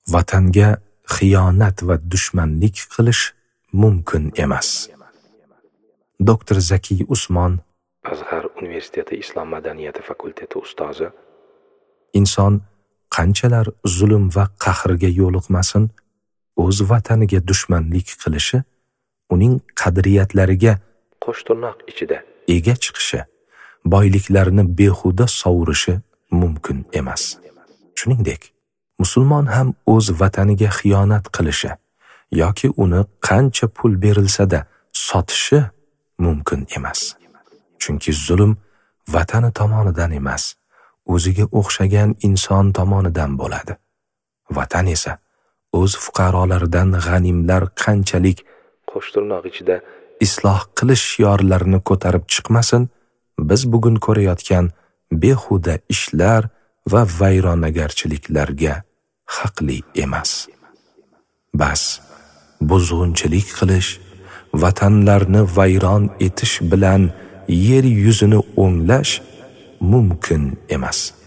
vatanga xiyonat va dushmanlik qilish mumkin emas. Dr. Zakiy Usmon, Azhar universiteti Islom madaniyati fakulteti ustozi, inson qanchalar zulm va qahrga yo'liqmasin, o'z vataniga dushmanlik qilishi, uning qadriyatlariga qo'shtirnoq ichida ega chiqishi, boyliklarini behuda sovurishi mumkin emas. Shuningdek, musulmon ham o'z vataniga xiyonat qilishi yoki uni qancha pul berilsa-da sotishi mumkin emas. Chunki zulm vatani tomonidan emas, o'ziga o'xshagan inson tomonidan bo'ladi. Vatan esa o'z fuqarolaridan g'animlar qanchalik qo'shtirnoq ichida isloh qilish shiorlarini ko'tarib chiqmasin, biz bugun ko'rayotgan behuda ishlar va vayronagarchiliklarga haqli emas. Bas, buzg'unchilik qilish, vatanlarni vayron etish bilan yer yuzini o'nglash mumkin emas.